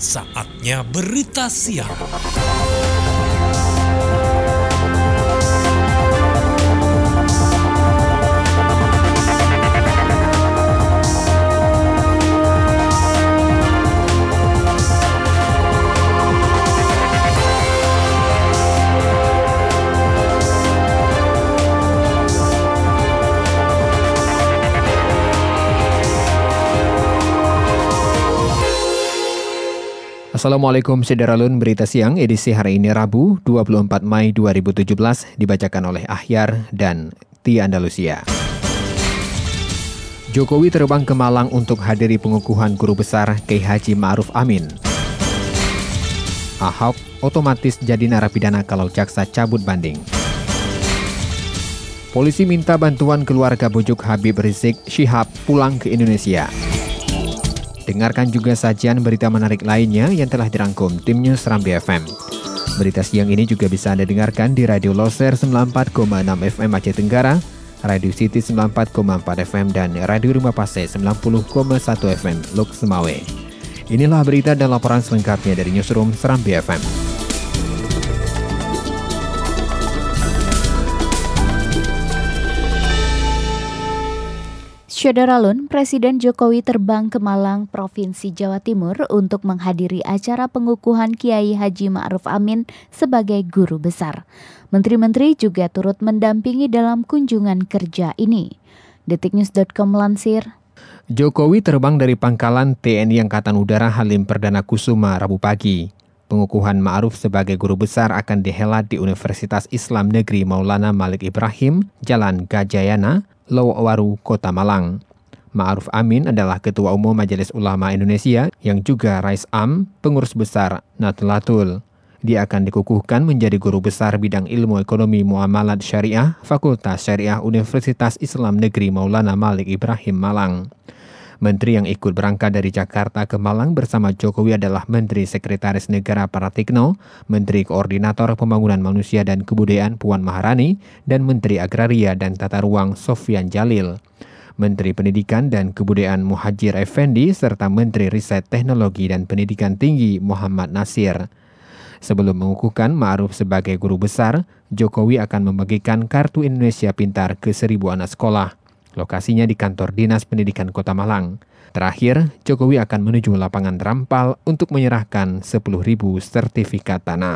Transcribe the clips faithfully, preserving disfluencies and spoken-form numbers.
Saatnya berita siang. Assalamualaikum Sederalun, berita siang edisi hari ini Rabu dua puluh empat Mei dua ribu tujuh belas dibacakan oleh Ahyar dan Tia Andalusia. Jokowi terbang ke Malang untuk hadiri pengukuhan Guru Besar Kiai Haji Ma'ruf Amin. Ahok otomatis jadi narapidana kalau jaksa cabut banding. Polisi minta bantuan keluarga bujuk Habib Rizik Syihab pulang ke Indonesia. Dengarkan juga sajian berita menarik lainnya yang telah dirangkum tim News Serambi F M. Berita siang ini juga bisa Anda dengarkan di Radio Loser sembilan puluh empat koma enam F M Aceh Tenggara, Radio City sembilan puluh empat koma empat F M, dan Radio Rumah Pase sembilan puluh koma satu F M Lok Semawe. Inilah berita dan laporan selengkapnya dari Newsroom Serambi F M. Sederalun, Presiden Jokowi terbang ke Malang, Provinsi Jawa Timur untuk menghadiri acara pengukuhan Kiai Haji Ma'ruf Amin sebagai guru besar. Menteri-menteri juga turut mendampingi dalam kunjungan kerja ini. detiknews dot com melansir. Jokowi terbang dari pangkalan T N I Angkatan Udara Halim Perdana Kusuma Rabu pagi. Pengukuhan Ma'ruf sebagai guru besar akan dihelat di Universitas Islam Negeri Maulana Malik Ibrahim, Jalan Gajayana, Lowaru, Kota Malang. Ma'ruf Amin adalah Ketua Umum Majelis Ulama Indonesia yang juga Rais Am, Pengurus Besar Nahdlatul. Dia akan dikukuhkan menjadi guru besar bidang ilmu ekonomi muamalat syariah, Fakultas Syariah Universitas Islam Negeri Maulana Malik Ibrahim Malang. Menteri yang ikut berangkat dari Jakarta ke Malang bersama Jokowi adalah Menteri Sekretaris Negara Pratikno, Menteri Koordinator Pembangunan Manusia dan Kebudayaan Puan Maharani, dan Menteri Agraria dan Tata Ruang Sofyan Jalil. Menteri Pendidikan dan Kebudayaan Muhajir Effendi, serta Menteri Riset Teknologi dan Pendidikan Tinggi Muhammad Nasir. Sebelum mengukuhkan Ma'ruf sebagai guru besar, Jokowi akan membagikan Kartu Indonesia Pintar ke seribu anak sekolah. Lokasinya di kantor Dinas Pendidikan Kota Malang. Terakhir, Jokowi akan menuju lapangan Rampal untuk menyerahkan sepuluh ribu sertifikat tanah.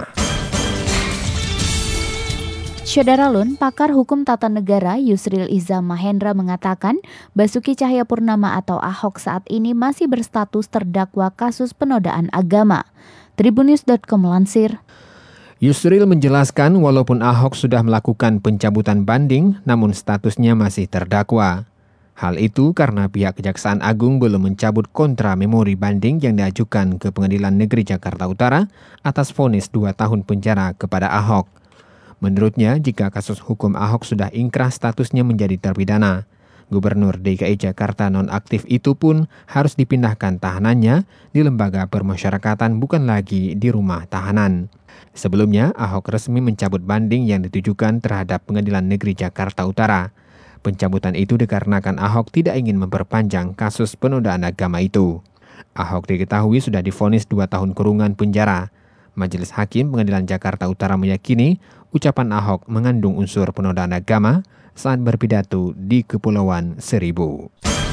Sederalun, pakar hukum tata negara Yusril Iza Mahendra mengatakan Basuki Cahayapurnama atau Ahok saat ini masih berstatus terdakwa kasus penodaan agama. tribunnews dot com melansir. Yusril menjelaskan walaupun Ahok sudah melakukan pencabutan banding, namun statusnya masih terdakwa. Hal itu karena pihak Kejaksaan Agung belum mencabut kontra memori banding yang diajukan ke Pengadilan Negeri Jakarta Utara atas vonis dua tahun penjara kepada Ahok. Menurutnya, jika kasus hukum Ahok sudah ingkrah statusnya menjadi terpidana, Gubernur D K I Jakarta nonaktif itu pun harus dipindahkan tahanannya di lembaga permasyarakatan, bukan lagi di rumah tahanan. Sebelumnya, Ahok resmi mencabut banding yang ditujukan terhadap Pengadilan Negeri Jakarta Utara. Pencabutan itu dikarenakan Ahok tidak ingin memperpanjang kasus penodaan agama itu. Ahok diketahui sudah divonis dua tahun kurungan penjara. Majelis Hakim Pengadilan Jakarta Utara meyakini ucapan Ahok mengandung unsur penodaan agama saat berpidato di Kepulauan Seribu.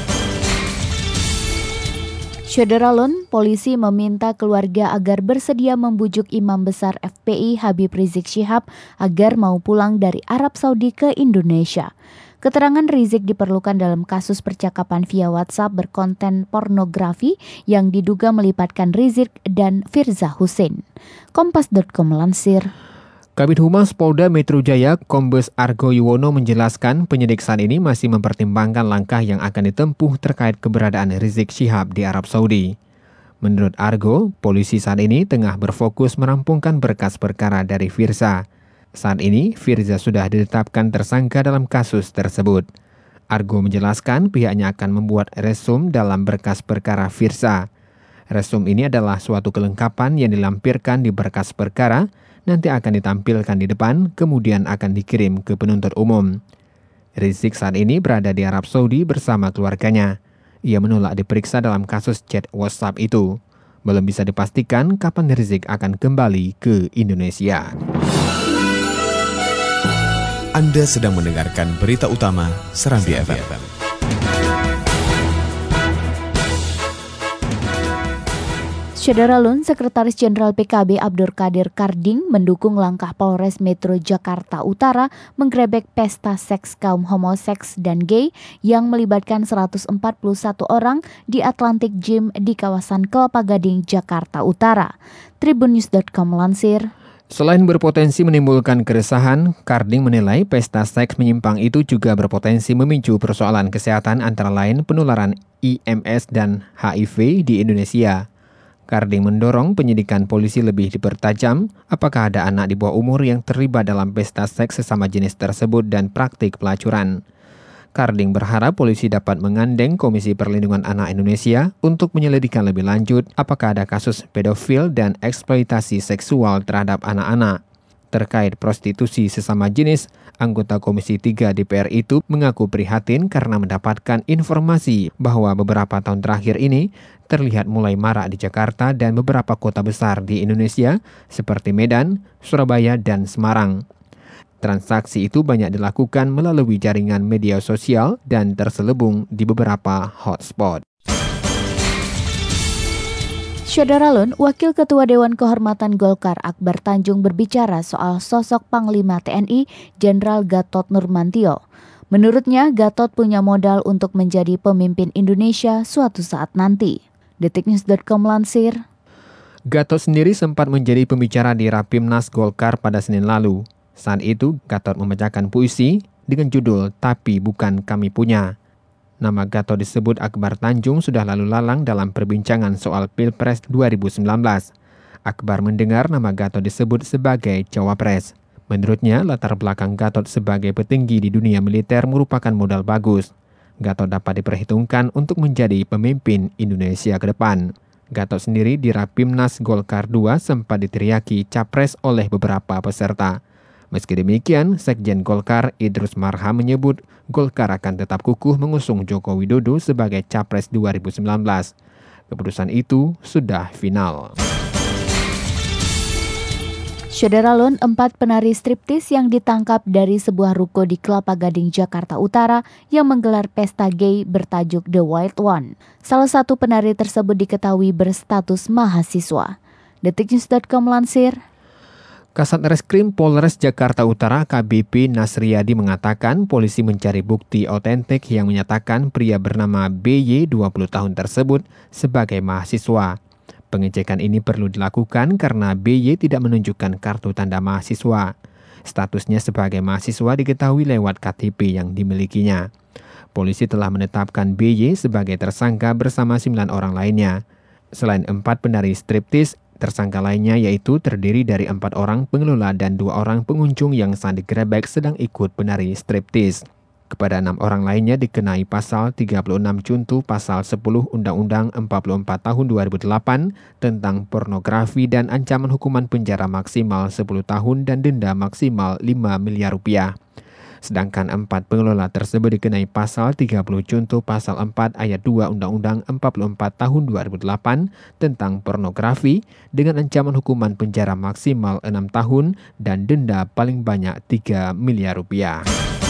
Sederalun, polisi meminta keluarga agar bersedia membujuk Imam Besar F P I Habib Rizik Syihab agar mau pulang dari Arab Saudi ke Indonesia. Keterangan Rizik diperlukan dalam kasus percakapan via WhatsApp berkonten pornografi yang diduga melibatkan Rizik dan Firza Husein. kompas dot com melansir. Kabid Humas Polda Metro Jaya, Kombes Argo Yuwono menjelaskan penyidik saat ini masih mempertimbangkan langkah yang akan ditempuh terkait keberadaan Rizik Syihab di Arab Saudi. Menurut Argo, polisi saat ini tengah berfokus merampungkan berkas perkara dari Firza. Saat ini, Firza sudah ditetapkan tersangka dalam kasus tersebut. Argo menjelaskan pihaknya akan membuat resum dalam berkas perkara Firza. Resum ini adalah suatu kelengkapan yang dilampirkan di berkas perkara, nanti akan ditampilkan di depan, kemudian akan dikirim ke penuntut umum. Rizik saat ini berada di Arab Saudi bersama keluarganya. Ia menolak diperiksa dalam kasus chat WhatsApp itu. Belum bisa dipastikan kapan Rizik akan kembali ke Indonesia. Anda sedang mendengarkan berita utama Serambi F M. Saudara Lun, Sekretaris Jenderal P K B Abdur Kadir Karding mendukung langkah Polres Metro Jakarta Utara menggerebek pesta seks kaum homoseks dan gay yang melibatkan seratus empat puluh satu orang di Atlantic Gym di kawasan Kelapa Gading, Jakarta Utara. Tribunnews dot com melansir. Selain berpotensi menimbulkan keresahan, Karding menilai pesta seks menyimpang itu juga berpotensi memicu persoalan kesehatan antara lain penularan I M S dan H I V di Indonesia. Karding mendorong penyidikan polisi lebih dipertajam apakah ada anak di bawah umur yang terlibat dalam pesta seks sesama jenis tersebut dan praktik pelacuran. Karding berharap polisi dapat menggandeng Komisi Perlindungan Anak Indonesia untuk menyelidikkan lebih lanjut apakah ada kasus pedofil dan eksploitasi seksual terhadap anak-anak. Terkait prostitusi sesama jenis, anggota Komisi tiga D P R itu mengaku prihatin karena mendapatkan informasi bahwa beberapa tahun terakhir ini terlihat mulai marak di Jakarta dan beberapa kota besar di Indonesia seperti Medan, Surabaya, dan Semarang. Transaksi itu banyak dilakukan melalui jaringan media sosial dan terselubung di beberapa hotspot. Saudara Lun, Wakil Ketua Dewan Kehormatan Golkar Akbar Tanjung berbicara soal sosok Panglima T N I Jenderal Gatot Nurmantio. Menurutnya, Gatot punya modal untuk menjadi pemimpin Indonesia suatu saat nanti. Detiknews dot com melansir. Gatot sendiri sempat menjadi pembicara di Rapimnas Golkar pada Senin lalu. Saat itu, Gatot membacakan puisi dengan judul Tapi Bukan Kami Punya. Nama Gatot disebut Akbar Tanjung sudah lalu lalang dalam perbincangan soal Pilpres dua ribu sembilan belas. Akbar mendengar nama Gatot disebut sebagai cawapres. Menurutnya, latar belakang Gatot sebagai petinggi di dunia militer merupakan modal bagus. Gatot dapat diperhitungkan untuk menjadi pemimpin Indonesia ke depan. Gatot sendiri di Rapimnas Golkar dua sempat diteriaki capres oleh beberapa peserta. Meski demikian, Sekjen Golkar Idrus Marham menyebut Golkar akan tetap kukuh mengusung Joko Widodo sebagai capres dua ribu sembilan belas. Keputusan itu sudah final. Saudara Lun, empat penari striptis yang ditangkap dari sebuah ruko di Kelapa Gading, Jakarta Utara yang menggelar pesta gay bertajuk The Wild One. Salah satu penari tersebut diketahui berstatus mahasiswa. Detiknews dot com melansir. Kasat Reskrim Polres Jakarta Utara K B P Nasriyadi mengatakan polisi mencari bukti otentik yang menyatakan pria bernama B Y dua puluh tahun tersebut sebagai mahasiswa. Pengecekan ini perlu dilakukan karena B Y tidak menunjukkan kartu tanda mahasiswa. Statusnya sebagai mahasiswa diketahui lewat K T P yang dimilikinya. Polisi telah menetapkan B Y sebagai tersangka bersama sembilan orang lainnya. Selain empat penari striptis, tersangka lainnya yaitu terdiri dari empat orang pengelola dan dua orang pengunjung yang saat digerebek sedang ikut penari striptis. Kepada enam orang lainnya dikenai pasal tiga puluh enam junto pasal sepuluh Undang-Undang empat puluh empat tahun dua ribu delapan tentang pornografi dan ancaman hukuman penjara maksimal sepuluh tahun dan denda maksimal lima miliar rupiah. Sedangkan empat pengelola tersebut dikenai pasal tiga puluh junto pasal empat ayat dua Undang-Undang empat puluh empat tahun dua ribu delapan tentang pornografi dengan ancaman hukuman penjara maksimal enam tahun dan denda paling banyak tiga miliar rupiah.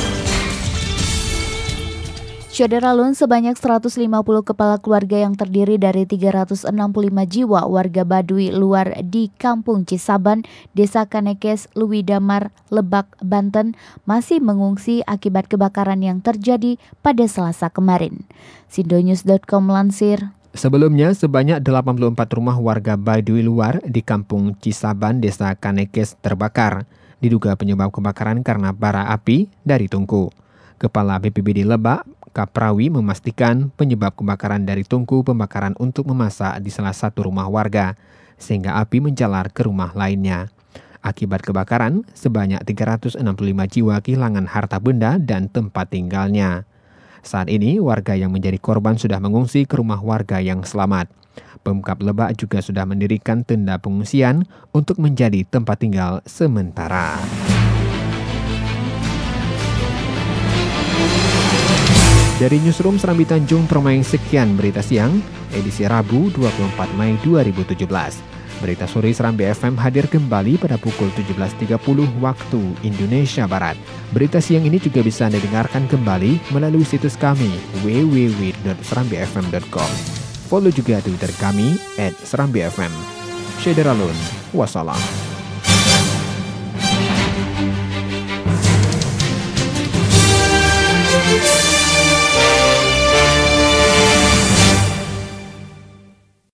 Saudara Lun, sebanyak seratus lima puluh kepala keluarga yang terdiri dari tiga ratus enam puluh lima jiwa warga Baduy luar di Kampung Cisaban, Desa Kanekes, Luwidamar, Lebak, Banten masih mengungsi akibat kebakaran yang terjadi pada Selasa kemarin. Sindonews dot com melansir. Sebelumnya, sebanyak delapan puluh empat rumah warga Baduy luar di Kampung Cisaban, Desa Kanekes terbakar. Diduga penyebab kebakaran karena bara api dari tungku. Kepala B P B D Lebak, Kaprawi memastikan penyebab kebakaran dari tungku pembakaran untuk memasak di salah satu rumah warga, sehingga api menjalar ke rumah lainnya. Akibat kebakaran, sebanyak tiga ratus enam puluh lima jiwa kehilangan harta benda dan tempat tinggalnya. Saat ini, warga yang menjadi korban sudah mengungsi ke rumah warga yang selamat. Pemkab Lebak juga sudah mendirikan tenda pengungsian untuk menjadi tempat tinggal sementara. Dari Newsroom Serambi Tanjung Permai, sekian berita siang. edisi Rabu dua puluh empat Mei dua ribu tujuh belas. Berita sore Serambi F M hadir kembali pada pukul tujuh belas tiga puluh waktu Indonesia Barat. Berita siang ini juga bisa Anda dengarkan kembali melalui situs kami w w w dot serambi f m dot com. Follow juga Twitter kami at serambi f m. Syederalun, wassalam.